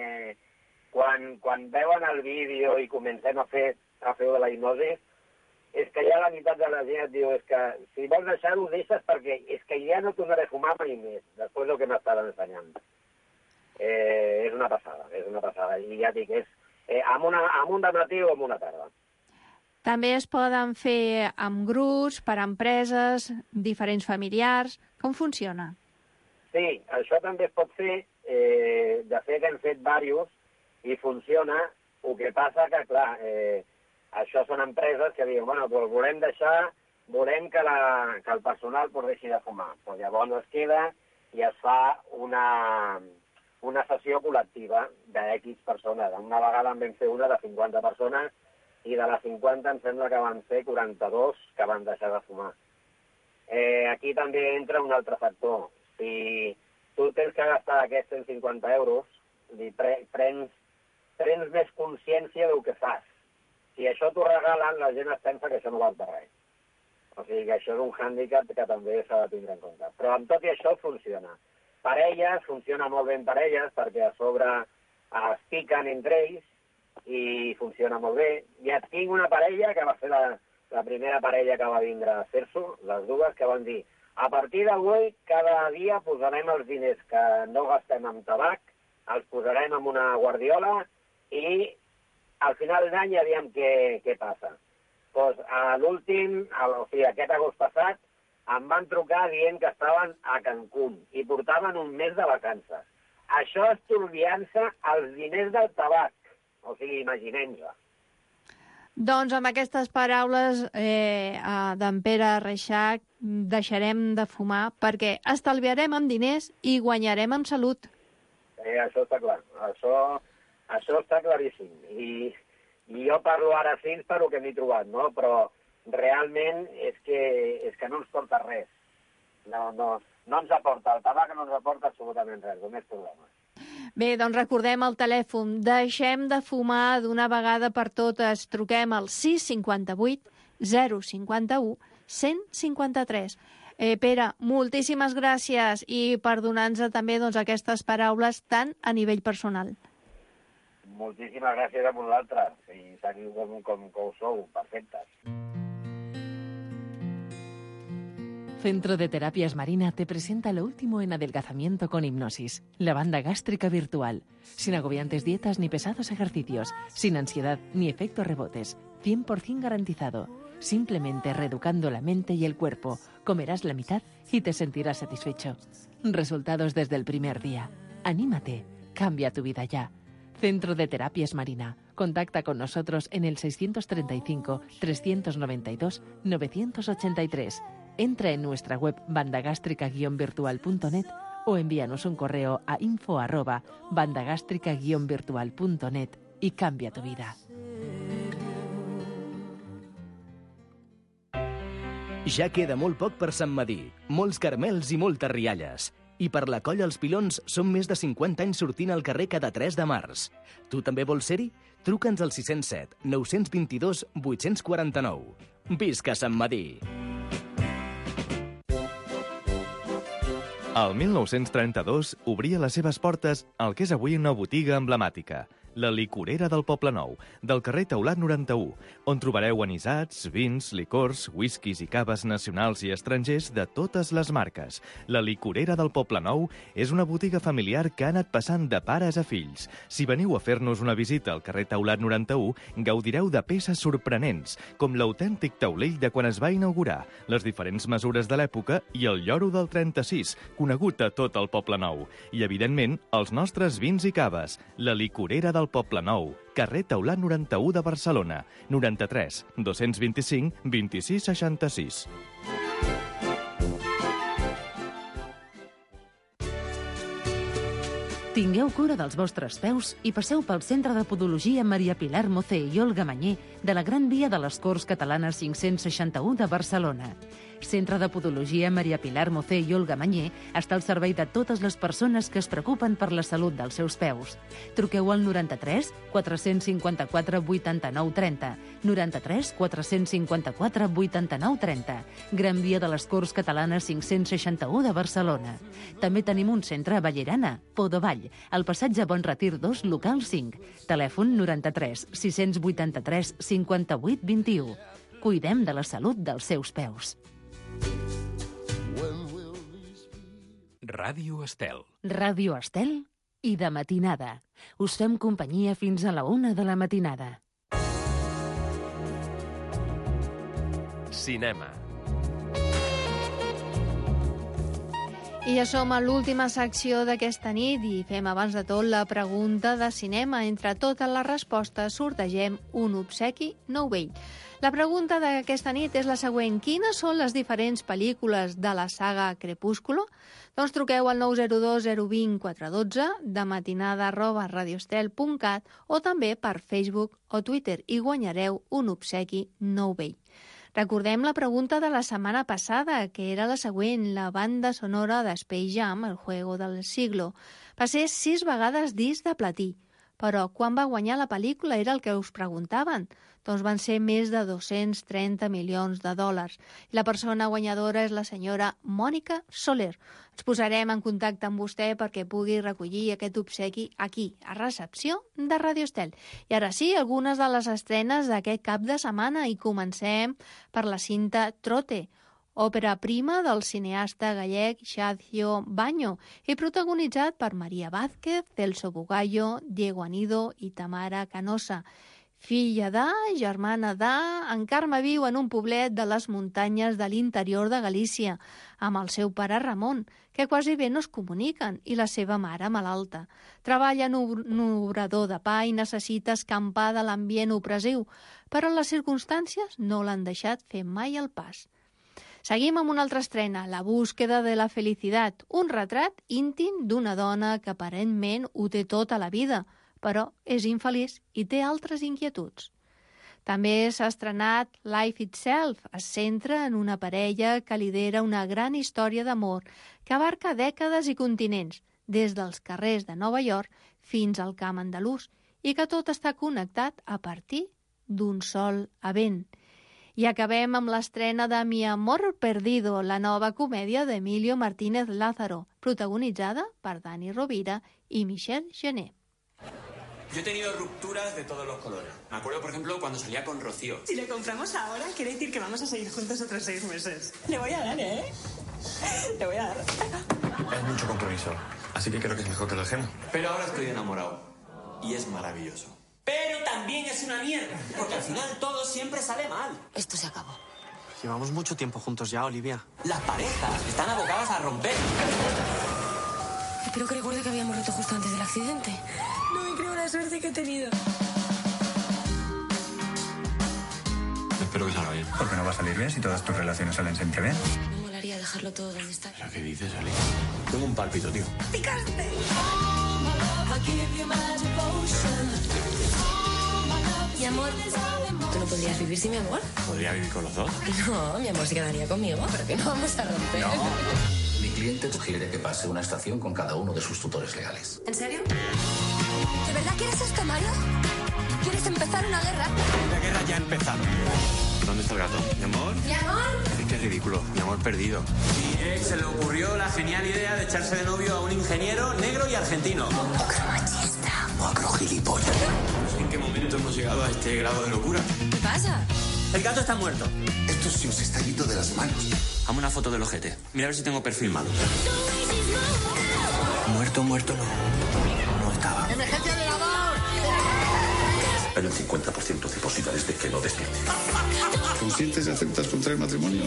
quan veuen el vídeo i comencem a fer de la hipnosi, és que ja la meitat de la gent et diu que si vols deixar-ho, deixes perquè és que ja no tornaré a fumar mai més, després del que m'estaven ensenyant. És una passada. I ja dic, és amb un dematí o amb una tarda. També es poden fer amb grups, per empreses, diferents familiars. Com funciona? Sí, això també es pot fer. De fet, hem fet diversos i funciona. El que passa que, clar, això són empreses que diuen, bueno, doncs volem que el personal deixi de fumar. Doncs llavors es queda i es fa una sessió col·lectiva d'X persones. Una vegada en vam fer una de 50 persones i de les 50 em sembla que van ser 42 que van deixar de fumar. Aquí també entra un altre factor. Si tu tens que gastar aquests 150 euros, prens més consciència del que fas. Si això t'ho regalen, la gent es pensa que això no val per res. O sigui que això és un hàndicap que també s'ha de tindre en compte. Però amb tot i això funciona. Parelles, funciona molt bé en parelles, perquè a sobre es piquen entre ells, i funciona molt bé. Ja tinc una parella que va ser la primera parella que va vindre a fer-s'ho, les dues, que van dir a partir d'avui cada dia posarem els diners que no gastem en tabac, els posarem en una guardiola i al final d'any ja diem què passa. Doncs a l'últim, o sigui, aquest agost passat, em van trucar dient que estaven a Cancún i portaven un mes de vacances. Això estalviant-se els diners del tabac. O sigui, imaginem-ho. Doncs amb aquestes paraules d'en Pere Reixach deixarem de fumar perquè estalviarem en diners i guanyarem en salut. Això està clar. Això està claríssim. I jo parlo ara fins per el que m'he trobat, no? Però realment és que no ens porta res. No ens aporta. El tabac no ens aporta absolutament res, només problemes. Bé, doncs recordem el telèfon. Deixem de fumar d'una vegada per totes. Truquem al 658 051 153. Pere, moltíssimes gràcies i per donar-nos també aquestes paraules tant a nivell personal. Moltíssimes gràcies a vosaltres. I seguiu com ho sou, perfectes. Centro de Terapias Marina te presenta lo último en adelgazamiento con hipnosis, la banda gástrica virtual, sin agobiantes dietas ni pesados ejercicios, sin ansiedad ni efectos rebotes, 100% garantizado. Simplemente reeducando la mente y el cuerpo, comerás la mitad y te sentirás satisfecho. Resultados desde el primer día. Anímate, cambia tu vida ya. Centro de Terapias Marina. Contacta con nosotros en el 635 392 983. Entra en nuestra web bandagástrica-virtual.net o envíanos un correo a info@bandagástrica-virtual.net y cambia tu vida. Ja queda molt poc per Sant Medir, molts caramels i moltes rialles. I per la Colla Els Pilons són més de 50 anys sortint al carrer cada 3 de març. Tu també vols ser-hi? Truca'ns al 607 922 849. Visca Sant Medir! Al 1932 obria les seves portes al que és avui una botiga emblemàtica, la Licorera del Poblenou, del carrer Taulat 91, on trobareu anisats, vins, licors, whiskies i caves nacionals i estrangers de totes les marques. La Licorera del Poblenou és una botiga familiar que ha anat passant de pares a fills. Si veniu a fer-nos una visita al carrer Taulat 91, gaudireu de peces sorprenents, com l'autèntic taulell de quan es va inaugurar, les diferents mesures de l'època i el lloro del 36, conegut a tot el Poblenou. I, evidentment, els nostres vins i caves, la Licorera del Poblenou, carrer Taulat 91 de Barcelona, 93 225 26 66. Tingueu cura dels vostres peus i passeu pel Centre de Podologia Maria Pilar Mocé i Olga Mañé de la Gran Via de les Corts Catalanes 561 de Barcelona. Centre de Podologia Maria Pilar Mocé i Olga Mañé està al servei de totes les persones que es preocupen per la salut dels seus peus. Truqueu al 93 454 89 30, 93 454 89 30, Gran Via de les Corts Catalanes 561 de Barcelona. També tenim un centre a Ballerana, Podovall, al passatge Bon Retir 2, local 5. Telèfon 93 683 58 21. Cuidem de la salut dels seus peus. Ràdio Estel. Ràdio Estel i de matinada. Us fem companyia fins a la 1 de la matinada. Cinema. I ja som a l'última secció d'aquesta nit i fem abans de tot la pregunta de cinema. Entre totes les respostes sortegem un obsequi novell. La pregunta d'aquesta nit és la següent. Quines són les diferents pel·lícules de la saga Crepúsculo? Doncs truqueu al 902 020 412, dematinada@radioestel.cat o també per Facebook o Twitter i guanyareu un obsequi novell. Recordem la pregunta de la setmana passada, que era la següent. La banda sonora de Space Jam, el juego del siglo, va ser 6 vegades disc de platí. Però quan va guanyar la pel·lícula era el que us preguntaven. Doncs van ser més de 230 milions de dòlars. I la persona guanyadora és la senyora Mònica Soler. Ens posarem en contacte amb vostè perquè pugui recollir aquest obsequi aquí, a recepció de Ràdio Estel. I ara sí, algunes de les estrenes d'aquest cap de setmana i comencem per la cinta Trote, òpera prima del cineasta gallec Xacio Baño i protagonitzat per Maria Vázquez, Celso Bugallo, Diego Anido i Tamara Canosa. Filla de, germana de, en Carme viu en un poblet de les muntanyes de l'interior de Galícia, amb el seu pare Ramon, que quasi bé no es comuniquen, i la seva mare malalta. Treballa en un obrador de pa i necessita escampar de l'ambient opressiu, però les circumstàncies no l'han deixat fer mai el pas. Seguim amb una altra estrena, La búsqueda de la felicitat, un retrat íntim d'una dona que aparentment ho té tot a la vida, però és infeliç i té altres inquietuds. També s'ha estrenat Life Itself, es centra en una parella que lidera una gran història d'amor que abarca dècades i continents, des dels carrers de Nova York fins al camp andalús, i que tot està connectat a partir d'un sol event. I acabem amb l'estrena de Mi amor perdido, la nova comèdia d'Emilio Martínez Lázaro, protagonitzada per Dani Rovira i Michelle Gené. Yo he tenido rupturas de todos los colores. Me acuerdo, por ejemplo, cuando salía con Rocío. Si le compramos ahora, quiere decir que vamos a seguir juntos otros 6 meses. Le voy a dar, ¿eh? Le voy a dar. Es mucho compromiso, así que creo que es mejor que lo dejemos. Pero ahora estoy enamorado y es maravilloso. Pero también es una mierda, porque al final todo siempre sale mal. Esto se acabó. Llevamos mucho tiempo juntos ya, Olivia. Las parejas están abocadas a romper. Pero que recuerda que habíamos roto justo antes del accidente. No me creo la suerte que he tenido. Espero que salga bien. ¿Por qué no va a salir bien si todas tus relaciones salen siempre bien? Me molaría dejarlo todo donde está. ¿Pero qué dices, Ali? Tengo un pálpito, tío. ¡Picaste! Mi amor, ¿tú no podrías vivir sin mi amor? ¿Podría vivir con los dos? No, mi amor se quedaría conmigo, pero que no vamos a romper. No. Mi cliente sugiere que pase una estación con cada uno de sus tutores legales. ¿En serio? ¿De verdad quieres esto, Mario? ¿Quieres empezar una guerra? La guerra ya ha empezado. ¿Dónde está el gato? ¿Mi amor? ¿Mi amor? Es que es ridículo. ridículo. Mi amor perdido. Mi ex se le ocurrió la genial idea de echarse de novio a un ingeniero negro y argentino. Macromachista. Macrogilipollas. No sé en qué momento hemos llegado a este grado de locura. ¿Qué pasa? El gato está muerto. Esto se os está yendo de las manos. Hazme una foto del ojete. Mira a ver si tengo perfil malo. Muerto no. No estaba. ¡Emergencia de lavador! Hay un 50% de posibilidades de que no despierte. ¿Conscientes y aceptas contraer matrimonio?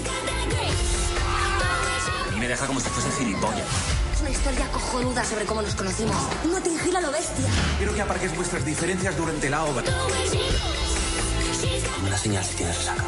Y me deja como si fuese gilipollas. Es una historia cojonuda sobre cómo nos conocimos. No te ingila lo bestia. Quiero que aparques vuestras diferencias durante la obra. Dame la señal si tienes resaca.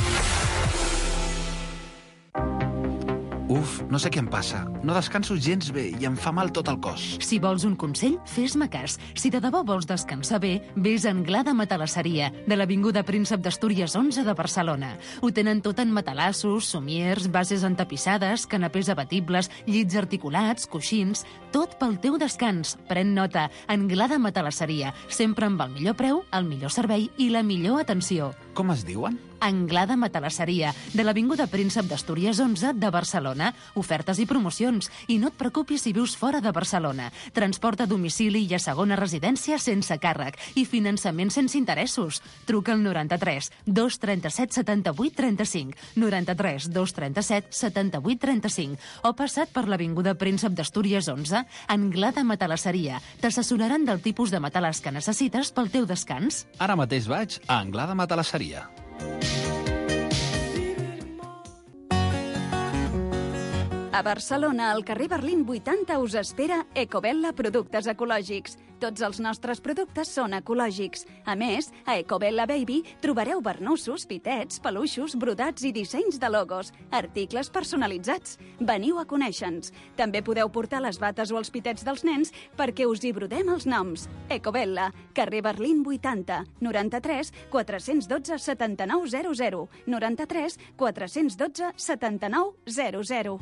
Uf, no sé què em passa. No descanso gens bé i em fa mal tot el cos. Si vols un consell, fes-me cas. Si de debò vols descansar bé, vés a Anglada Matalasseria, de l'Avinguda Príncep d'Astúries 11 de Barcelona. Ho tenen tot en matalassos, somiers, bases entapissades, canapés abatibles, llits articulats, coixins... Tot pel teu descans. Pren nota. Anglada Matalasseria. Sempre amb el millor preu, el millor servei i la millor atenció. Com es diuen? Anglada Matalasseria, de l'Avinguda Príncep d'Astúries 11 de Barcelona. Ofertes i promocions. I no et preocupis si vius fora de Barcelona. Transport a domicili i a segona residència sense càrrec. I finançament sense interessos. Truca al 93 237 78 35, 93 237 78 35 o passa't per l'Avinguda Príncep d'Astúries 11, Anglada Matalasseria. T'assessoraran del tipus de matalàs que necessites pel teu descans. Ara mateix vaig a Anglada Matalasseria. A Barcelona, al carrer Berlín 80, us espera Ecobella Productes Ecològics. Tots els nostres productes són ecològics. A més, a Ecobella Baby trobareu barnussos, pitets, peluixos, brodats i dissenys de logos, articles personalitzats. Veniu a conèixer-nos. També podeu portar les bates o els pitets dels nens perquè us hi brodem els noms. Ecobella, carrer Berlín 80, 93 412 7900, 93 412 7900.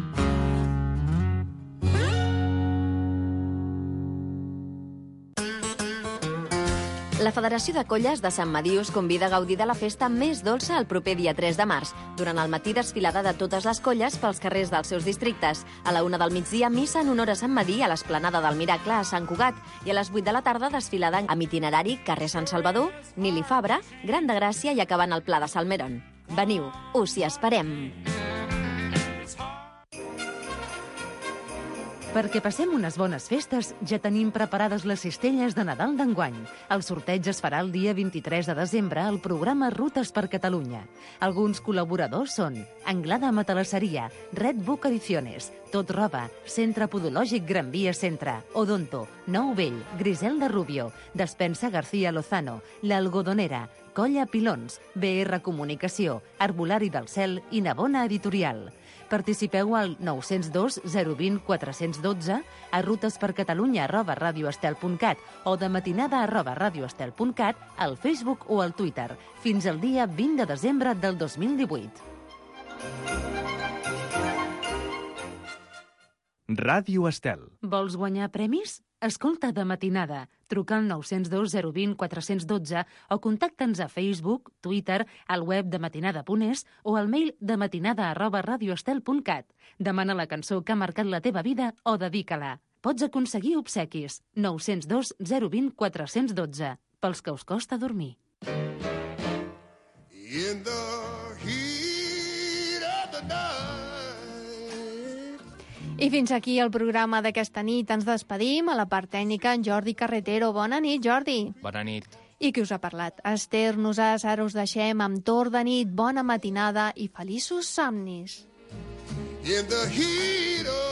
La Federació de Colles de Sant Madí us convida a gaudir de la festa més dolça el proper dia 3 de març. Durant el matí, desfilada de totes les colles pels carrers dels seus districtes. A la 1 del migdia, missa en honor a Sant Madí a l'Esplanada del Miracle a Sant Cugat. I a les 8 de la tarda, desfilada amb itinerari carrer Sant Salvador, Nili Fabra, Gran de Gràcia i acabant al Pla de Salmerón. Veniu, us hi esperem! Perquè passem unes bones festes, ja tenim preparades les cistelles de Nadal d'enguany. El sorteig es farà el dia 23 de desembre al programa Rutes per Catalunya. Alguns col·laboradors són Anglada Matalasseria, Red Book Ediciones, Tot Roba, Centre Podològic Gran Via Centre, Odonto, Nou Vell, Griselda Rubio, Despensa García Lozano, L'Algodonera, Colla Pilons, BR Comunicació, Arbolari del Cel i Navona Editorial. Participeu al 902 020 412, a rutespercatalunya@radioestel.cat o de matinada@radioestel.cat, al Facebook o al Twitter, fins al dia 20 de desembre del 2018. Ràdio Estel. Vols guanyar premis? Escolta De Matinada. Truca al 902 020 412 o contacta'ns a Facebook, Twitter, al web dematinada.es o al mail dematinada@radioestel.cat. Demana la cançó que ha marcat la teva vida o dedica-la. Pots aconseguir obsequis. 902 020 412. Pels que us costa dormir. In the heat of the night. I fins aquí el programa d'aquesta nit. Ens despedim. A la part tècnica, en Jordi Carretero. Bona nit, Jordi. Bona nit. I qui us ha parlat? Esther Nosàs. Ara us deixem amb Torn de nit. Bona matinada i feliços somnis. In the heat of